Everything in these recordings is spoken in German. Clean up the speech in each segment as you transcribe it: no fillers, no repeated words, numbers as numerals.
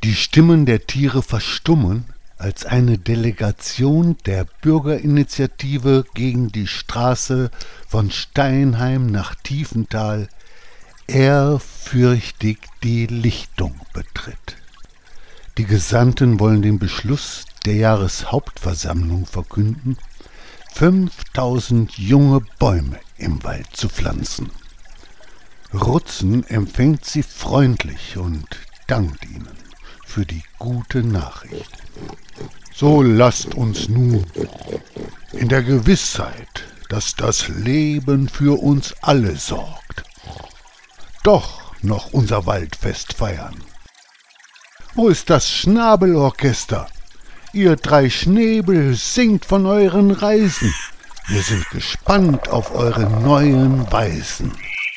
Die Stimmen der Tiere verstummen, als eine Delegation der Bürgerinitiative gegen die Straße von Steinheim nach Tiefenthal ehrfürchtig die Lichtung betritt. Die Gesandten wollen den Beschluss der Jahreshauptversammlung verkünden, 5000 junge Bäume im Wald zu pflanzen. Rutzen empfängt sie freundlich und dankt ihnen für die gute Nachricht. So lasst uns nun in der Gewissheit, dass das Leben für uns alle sorgt, doch noch unser Waldfest feiern. Wo ist das Schnabelorchester? Ihr 3 Schnäbel, singt von euren Reisen. Wir sind gespannt auf eure neuen Weisen.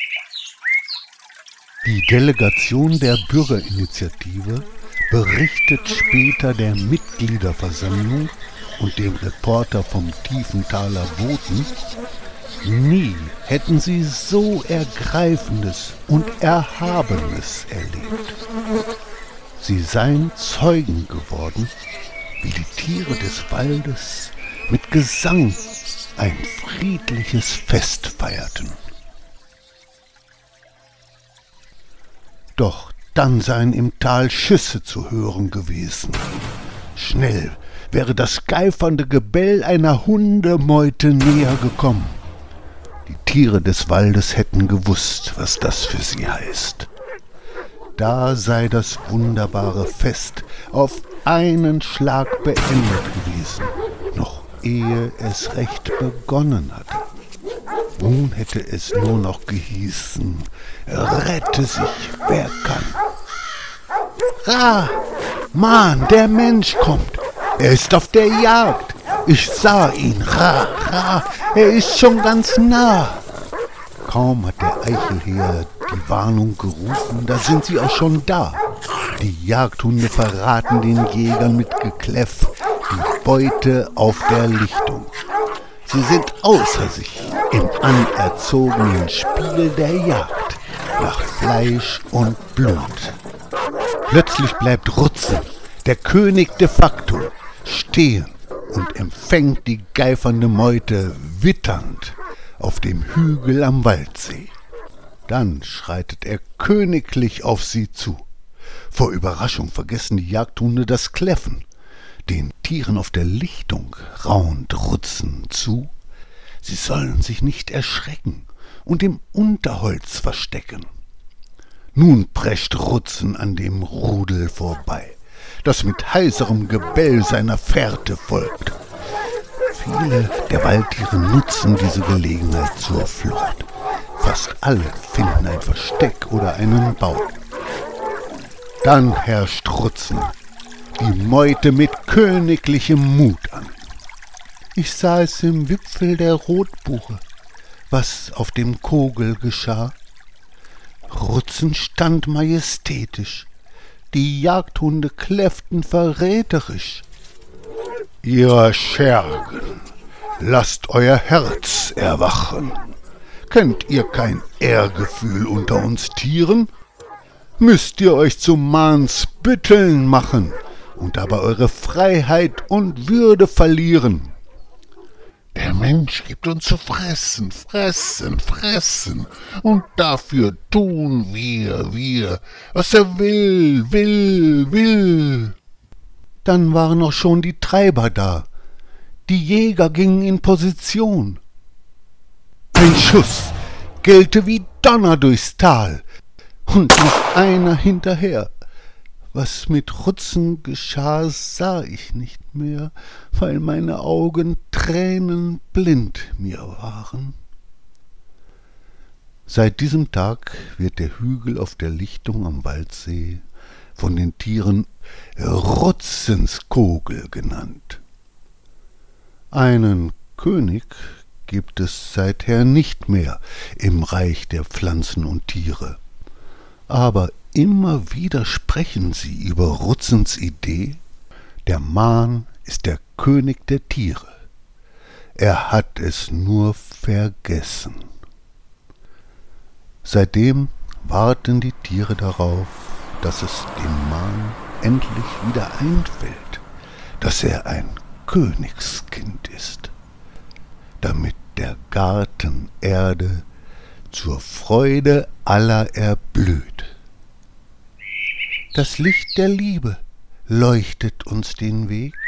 Die Delegation der Bürgerinitiative berichtet später der Mitgliederversammlung und dem Reporter vom Tiefenthaler Boten, nie hätten sie so Ergreifendes und Erhabenes erlebt. Sie seien Zeugen geworden, wie die Tiere des Waldes mit Gesang ein friedliches Fest feierten. Doch dann seien im Tal Schüsse zu hören gewesen. Schnell wäre das geifernde Gebell einer Hundemeute näher gekommen. Die Tiere des Waldes hätten gewusst, was das für sie heißt. Da sei das wunderbare Fest auf einen Schlag beendet gewesen, noch ehe es recht begonnen hatte. Nun hätte es nur noch gehießen, rette sich, wer kann. Ra, Mann, der Mensch kommt, er ist auf der Jagd. Ich sah ihn, Ra, Ra, er ist schon ganz nah. Kaum hat der Eichelherr die Warnung gerufen, da sind sie auch schon da. Die Jagdhunde verraten den Jägern mit Gekläff die Beute auf der Lichtung. Sie sind außer sich im anerzogenen Spiel der Jagd nach Fleisch und Blut. Plötzlich bleibt Rutzen, der König de facto, stehen und empfängt die geifernde Meute witternd auf dem Hügel am Waldsee. Dann schreitet er königlich auf sie zu. Vor Überraschung vergessen die Jagdhunde das Kläffen. Den Tieren auf der Lichtung raunt Rutzen zu, sie sollen sich nicht erschrecken und im Unterholz verstecken. Nun prescht Rutzen an dem Rudel vorbei, das mit heiserem Gebell seiner Fährte folgt. Viele der Waldtiere nutzen diese Gelegenheit zur Flucht. Fast alle finden ein Versteck oder einen Baum. Dann herrscht Rutzen die Meute mit königlichem Mut an. Ich sah es im Wipfel der Rotbuche, was auf dem Kogel geschah. Rutzen stand majestätisch, die Jagdhunde kläfften verräterisch. Ihr Schergen, lasst euer Herz erwachen. Kennt ihr kein Ehrgefühl unter uns Tieren? Müsst ihr euch zu Mansbütteln machen und dabei eure Freiheit und Würde verlieren? Der Mensch gibt uns zu fressen, fressen, fressen, und dafür tun wir, was er will. Dann waren auch schon die Treiber da. Die Jäger gingen in Position. Ein Schuss gellte wie Donner durchs Tal und nicht einer hinterher. Was mit Rutzen geschah, sah ich nicht mehr, weil meine Augen tränenblind mir waren. Seit diesem Tag wird der Hügel auf der Lichtung am Waldsee von den Tieren Rutzenskogel genannt. Einen König gibt es seither nicht mehr im Reich der Pflanzen und Tiere. Aber immer wieder sprechen sie über Rutzens Idee, der Mahn ist der König der Tiere. Er hat es nur vergessen. Seitdem warten die Tiere darauf, dass es dem Mahn endlich wieder einfällt, dass er ein Königskind ist, damit der Garten Erde zur Freude aller erblüht. Das Licht der Liebe leuchtet uns den Weg